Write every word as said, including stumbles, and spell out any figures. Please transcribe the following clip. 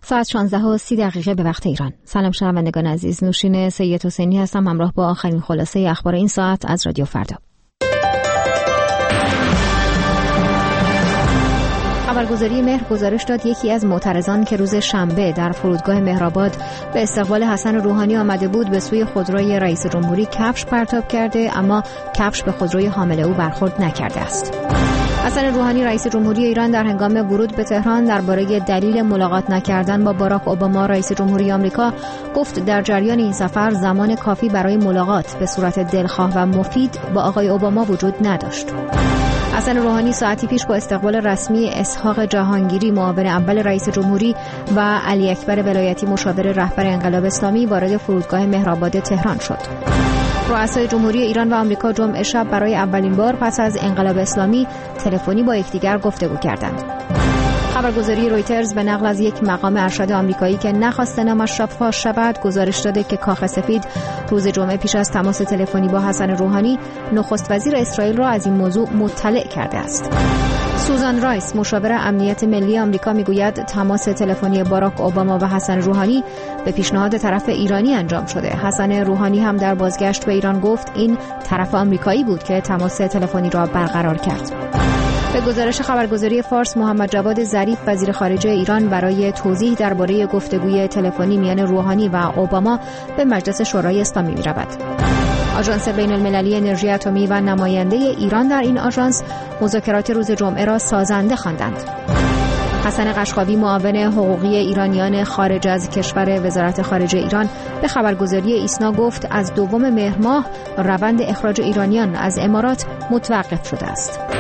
ساعت شانزده و سی دقیقه به وقت ایران. سلام شنوندگان عزیز، نوشین سید حسینی هستم، همراه با آخرین خلاصه اخبار این ساعت از رادیو فردا. خبرگزاری مهر گزارش داد یکی از معترضان که روز شنبه در فرودگاه مهرآباد به استقبال حسن روحانی آمده بود به سوی خودروی رئیس جمهوری کفش پرتاب کرده، اما کفش به خودروی حامل او برخورد نکرده است. حسن روحانی رئیس جمهوری ایران در هنگام ورود به تهران درباره دلیل ملاقات نکردن با باراک اوباما رئیس جمهوری آمریکا گفت در جریان این سفر زمان کافی برای ملاقات به صورت دلخواه و مفید با آقای اوباما وجود نداشت. حسن روحانی ساعتی پیش با استقبال رسمی اسحاق جهانگیری معاون اول رئیس جمهوری و علی اکبر ولایتی مشاور رهبر انقلاب اسلامی وارد فرودگاه مهرآباد تهران شد. رؤسای جمهوری ایران و آمریکا جمعه شب برای اولین بار پس از انقلاب اسلامی تلفنی با یکدیگر گفتگو کردند. خبرگزاری رویترز به نقل از یک مقام ارشد آمریکایی که نخواسته نامش را فاش شود گزارش داده که کاخ سفید روز جمعه پیش از تماس تلفنی با حسن روحانی نخست وزیر اسرائیل را از این موضوع مطلع کرده است. سوزان رایس مشاور امنیت ملی آمریکا میگوید تماس تلفنی باراک اوباما و حسن روحانی به پیشنهاد طرف ایرانی انجام شده. حسن روحانی هم در بازگشت به ایران گفت این طرف آمریکایی بود که تماس تلفنی را برقرار کرد. به گزارش خبرگزاری فارس، محمد جواد ظریف وزیر خارجه ایران برای توضیح درباره گفتگوی تلفنی میان روحانی و اوباما به مجلس شورای اسلامی می‌رود. آژانس بین‌المللی انرژی اتمی و نماینده ایران در این آژانس مذاکرات روز جمعه را سازنده خواندند. حسن قشقاوی معاون حقوقی ایرانیان خارج از کشور وزارت خارجه ایران به خبرگزاری ایسنا گفت از دوم مهر ماه روند اخراج ایرانیان از امارات متوقف شده است.